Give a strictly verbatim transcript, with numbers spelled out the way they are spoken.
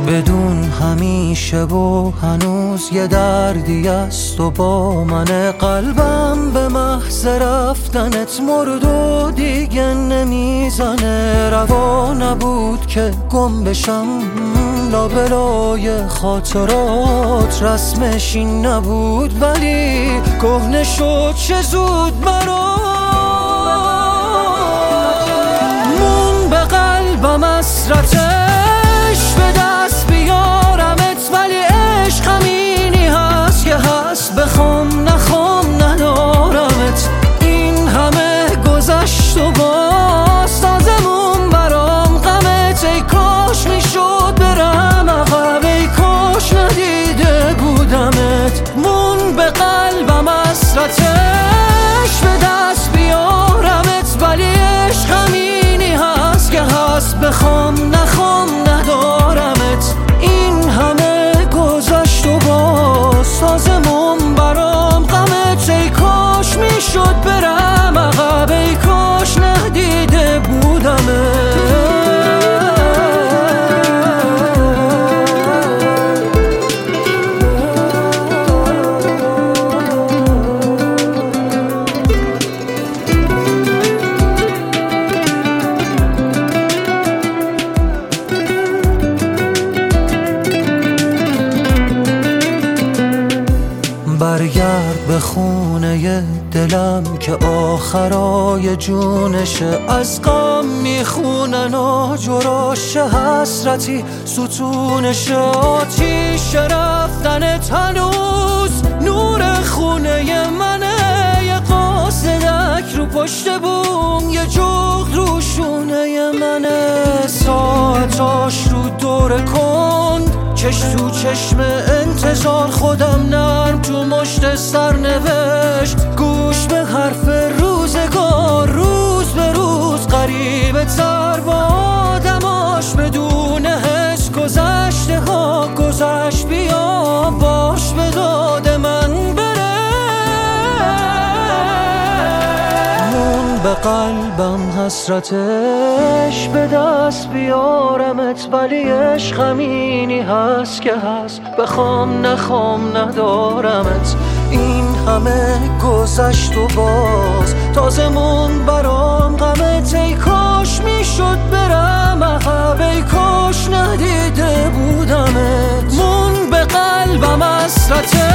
بدون همیشه و هنوز یه دردی است و با من. قلبم به محض رفتنت مرد و دیگه نمیزنه. روا نبود که گم بشم لابلای خاطرات، رسمش این نبود ولی کهنه شد چه زود برات. مون به قلبم حسرتش به دست بیارمت، ولی عشق همینی هست که هست، بخوام نخوام ندارمت. این همه گذشت و باز تازمون برام غمت. ای کاش میشد برم عقب، ای کاش ندیده بودمت. مون به قلبم حسرتش به دست بیارمت، ولی عشق همینی هست که هست، بخوام نخوام ندارمت. این همه گذشت و باز تازمون برام غمت. ای کاش میشد برم عقب، ای کاش ندیده بودمت. برگرد به خونه دلم که آخرای جونشه. از غم میخونن آجراش حسرتی ستونشه. آتیش رفتنت هنوز نور خونه منه. یه قاصدک رو پشت بوم، یه جغد رو شونه منه. ساعتاش رو دور کند، چش تو چشم انتظار، خودم نرم تو مشت سرنوشت. گوش به حرف روزگار، روز به روز غریبه تر با آدماش. بدون حس گذشته ها گذشت، بیا باش به داد من بره. مون به قلبم حسرتش به دست بیارمت، ولی عشق همینی هست که هست، بخوام نخوام ندارمت. این همه گذشت و باز تازمون برام غمت. ای کاش میشد برم عقب، ای کاش ندیده بودمت. مون به قلبم حسرتش